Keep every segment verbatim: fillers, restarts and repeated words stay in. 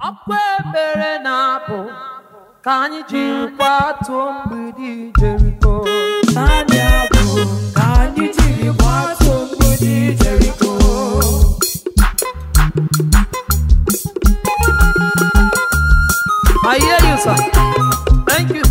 akwa ebere na-abụ ka anyị jiri kwatuo mgbidi Jeriko. Ka anyị abụ ka anyị jiri kwatuo mgbidi Jeriko. I hear you, sir. Thank you.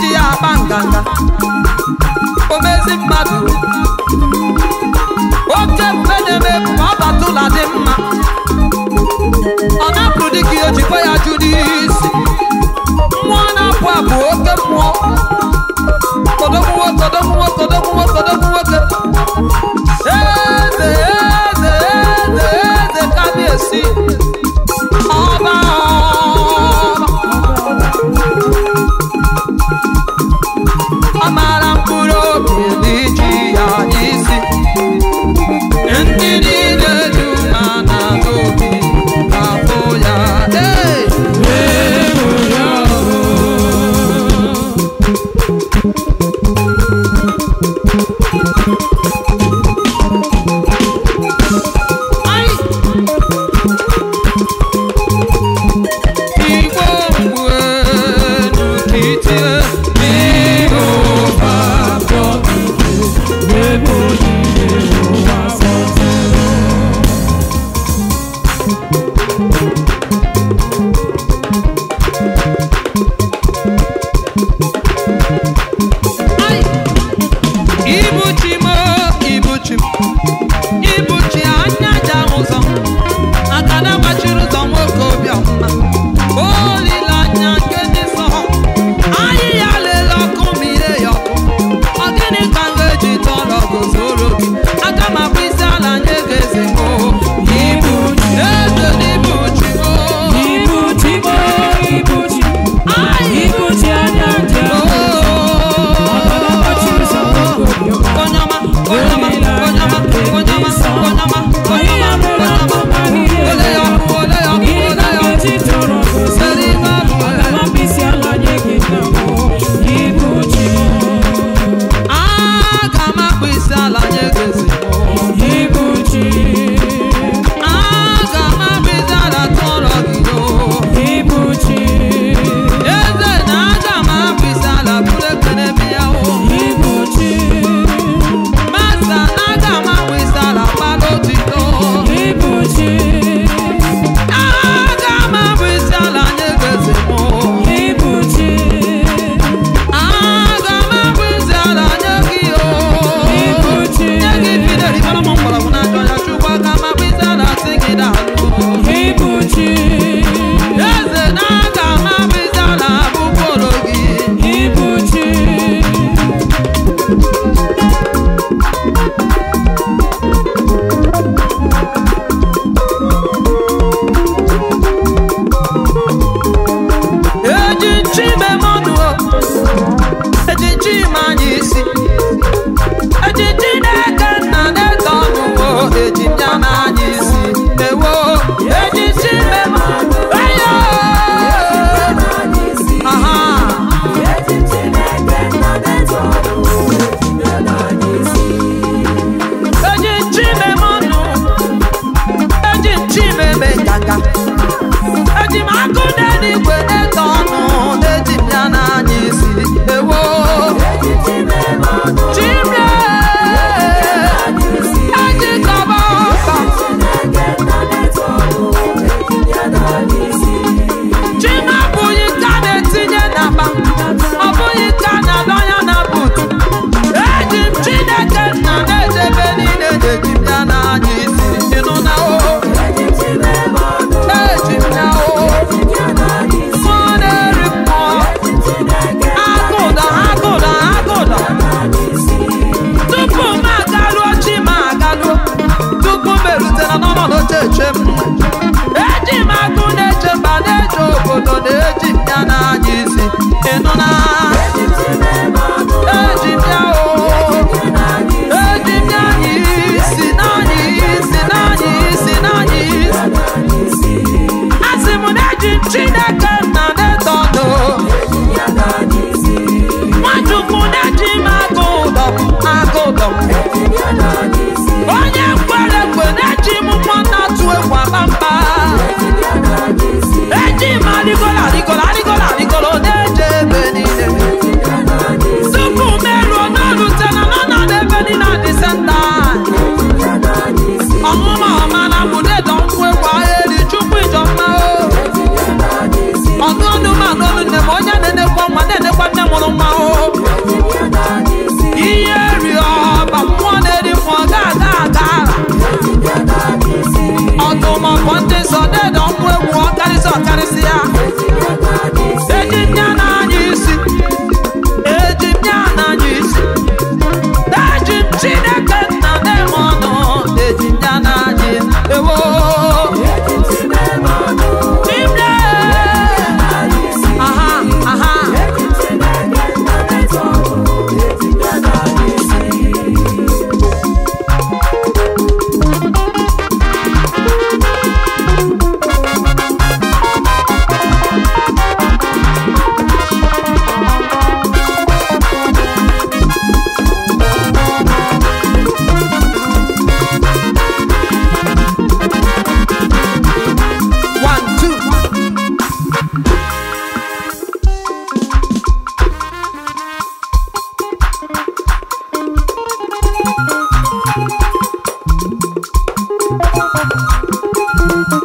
ji ya akpa nganga omezi mmadụ oke ebube na-eme ebume ọ batụla dị mma ọ na-apụ dịka ihe ojikwa ya jụ n'isi mmụọ na-apụ apụ oke mmụọ kodogwu nwoke kodogwu nwoke kodogwu nwoke kodogwu nwoke eze eze eze eze kabịesi ọba ọ mara mkpụrụ obi n'iji ya isi ndị niile dị umeala n'obi ga-afụ ya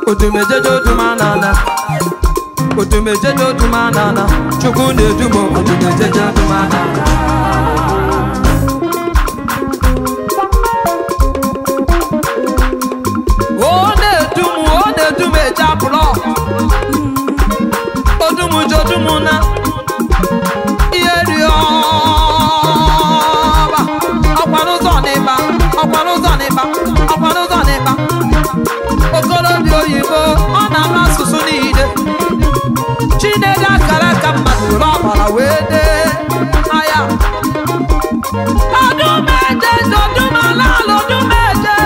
odumejeje odumanana odumejeje odumanana chukwu na-edumo odumejeje odumanana o na-edumu o na-edumu eje apụlọ odumujo odumuna ihe rịọba ọkwara ụzọ n'ịba ọkwara ụzọ n'ịba ọkwara ụzọ n'ịba okorobịa oyibo ọ na-ama asụsụ niile Chineke akara ka mmadụ were ọbara wee dee aya odumeje odumala odumeje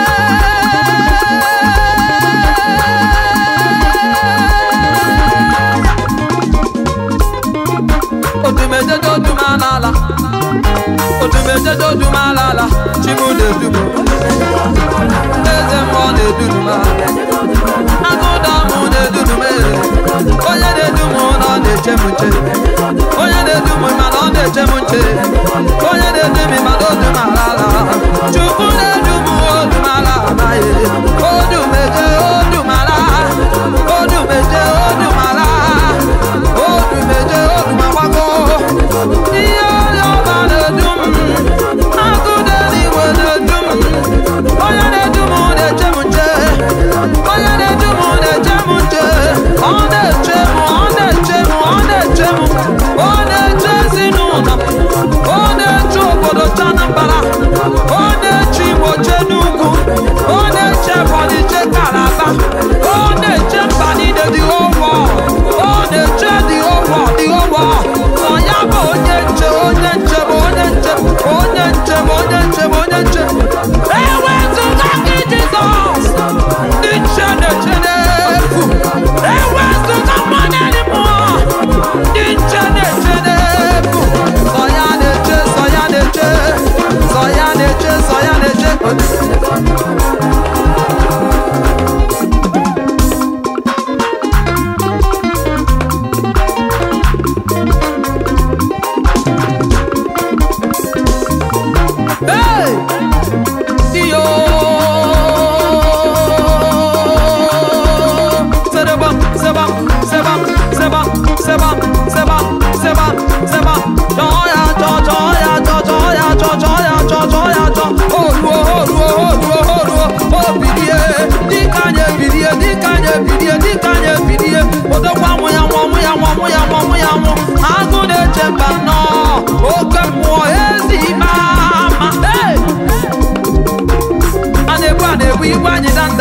odumeje odumalala odumeje odumalala chimu na-edumo eze mmụọ na-edunuma agụda mụ na-edunume onye na-edumu na ọ na-eche m nche onye na-edumu mana ọ na-eche m nche onye na-edumi mana odumalala chukwu na-edumu odumala amaghị odumeje odumala odumeje odumala odumeje odumagbago ihe onye ọba na-edum agụda eluigwe na-edum onye na-edumu na-eche m nche onye na-edumu na-eche m nche ọ na-eche m ọ na-eche m ọ na-eche m ọ na-eche ezinụlọ ọ na-eche obodo Anambra ọ na-eche Igbo che n'ugwu ọ na-eche Ebonyi che Calabar ọ na-eche mba niile dị ụgwọ ọ na-eche dị ụgwọ dị ụgwọ ọ ya bụ onye nche onye nche bụ onye nche onye nche bụ onye nche bụ onye nche ewezụga gị Jizọs ndị nche na-eche n'efu ewezụga mmanụ mmụọ ndị nche na-eche n'efu sọ ya na-eche sọ ya na-eche sọ ya na-eche sọ ya na-eche hey iyo sebam sebam sebam sebam sebam sebam sebam sebam joya jo joya jo joya jo joya jo joya jo oruo oruo oruo oruo obirie dikanye birie dikanye birie dikanye birie odogwa mu ya nwa mu ya nwa mu ya nwa mu ya nwa agụ na-eche mba nọ oke mmụọ ezi mama hey a na-egbu a na-egbu igwe anyị danda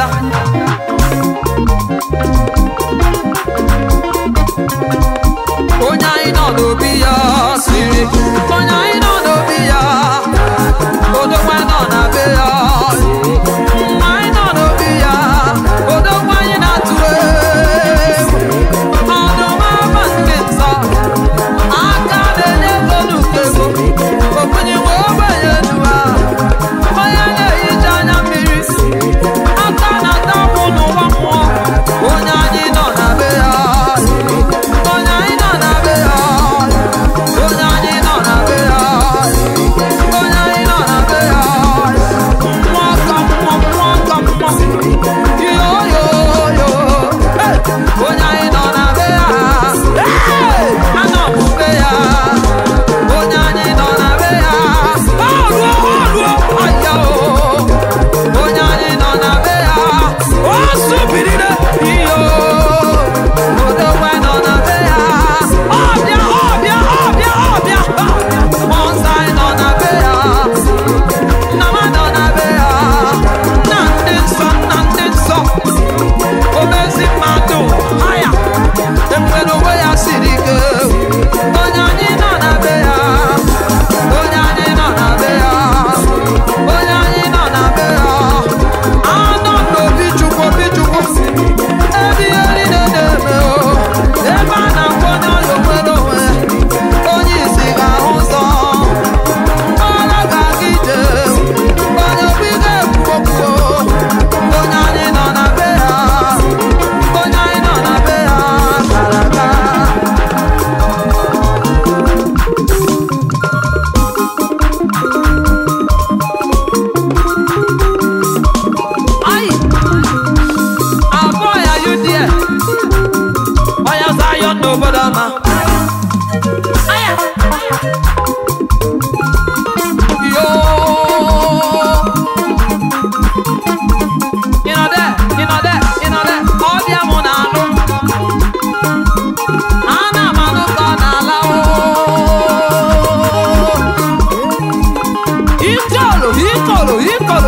onye anyị nọ n'obi ya siri onye anyị nọ n'obi ya odogwa nọ na be ya anyị nọ n'obi ya odogwa anyị na-atụ egwu ọdụm ama nke nsọ aka na-enye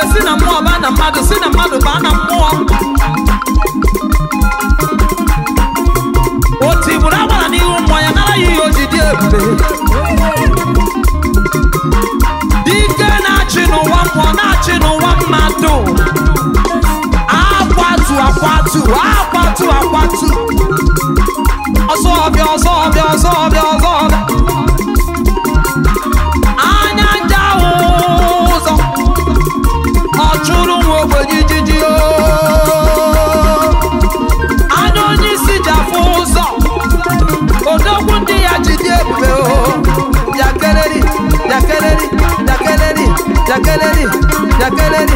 ebube si na mmụọ baa na mmadụ, si na mmadụ baa na mmụọ. O tigburu agbara n'ihu mmụọ ya, nara ya ihe o ji dị ebube. Dike na-achị n'ụwa mmụọ, na-achị n'ụwa mmadụ. Akwatu akwatu akwatu akwatu. Ọsọ ọbịa ọsọ ọbịa ọsọ ọbịa ọsọ ọbịa. Anya ndị ahụ ụzọ ọ chụrụ nwa ogbenye ijiji o. Anya onye isi ji afụ ụzọ, odogwu ndị ya ji dị ebube o. Yakeleri yakeleri yakeleri yakeleri yakeleri.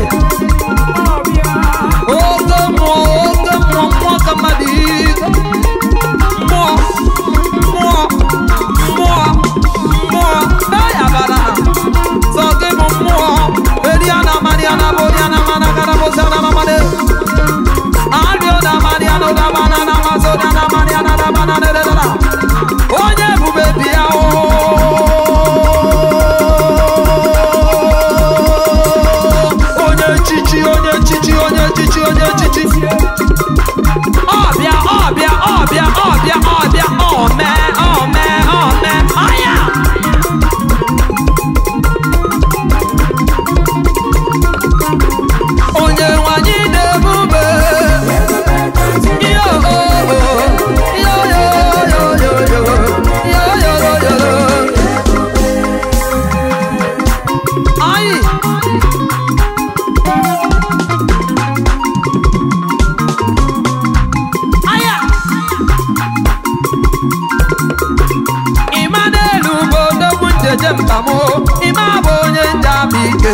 Oge mmụọ oge mmụọ mmụọ ka mmadụ ike. Mmụọ mmụọ mmụọ mmụọ eyabara sọ gị bụ mmụọ. Eriana Mariana Boriana Managana Bosana Mamade Ariona Mariano da Banana Mazona Mariana da Banana da onye ebube bịa o. Onye chichi onye chichi onye chichi onye chichi. Ọbịa ọbịa ọbịa ọbịa ọbịa ome ome ome aya. Onye nwanyị na-ebube yo yo yo yo yo yo yo yo yo. Ayi aya. Ịma n'elu bụ odogwu njeje mbamo, ịma bụ onye njabike.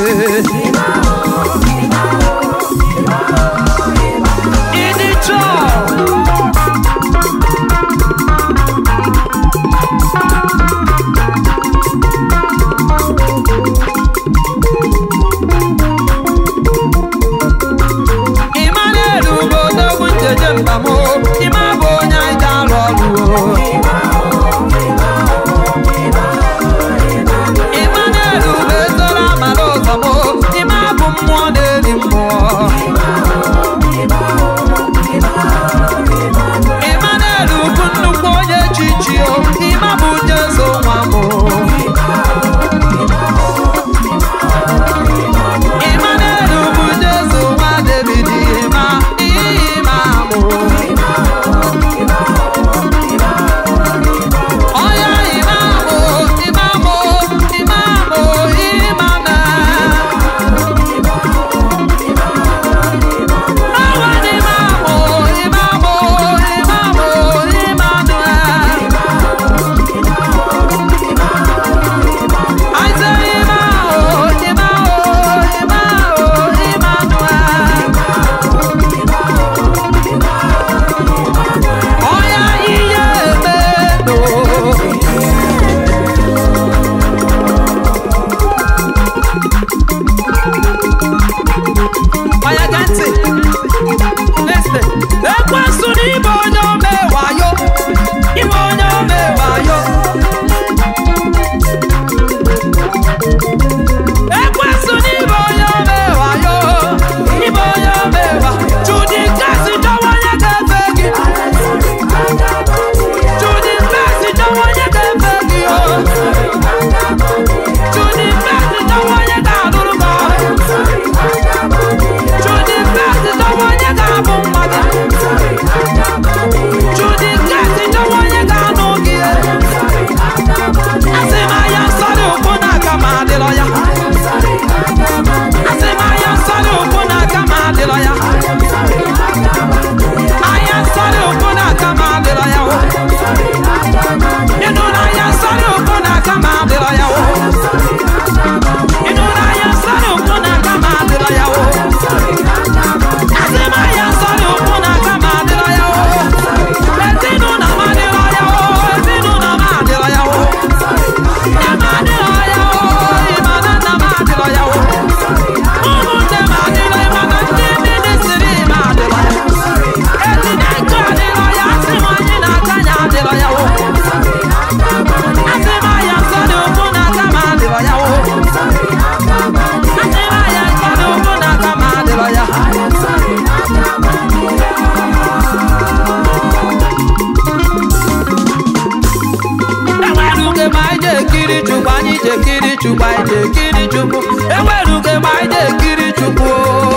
enwerughị ma anyị na-ekiri Chukwu.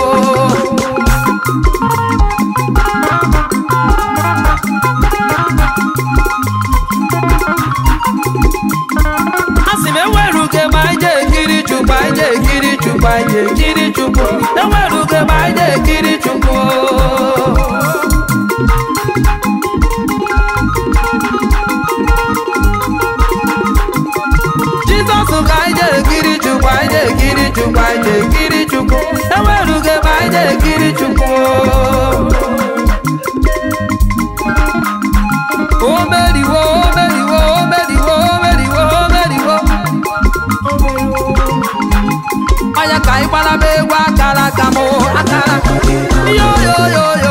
Asị m enwerughị ma anyị na-ekiri Chukwu, anyị na-ekiri Chukwu, anyị na-ekiri Chukwu. Enwerughị ma anyị na-ekiri Chukwu. Jizọs ka anyị na-ekiri Chukwu, anyị na-ekiri Chukwu, anyị na-ekiri Chukwu. Enwerughị ma anyị na-ekiri Chukwu. O meriwo, o meriwo, o meriwo, o meriwo, o meriwo. Onye ka anyị gbara m egwu akara aka m akara. Yo yo yo yo.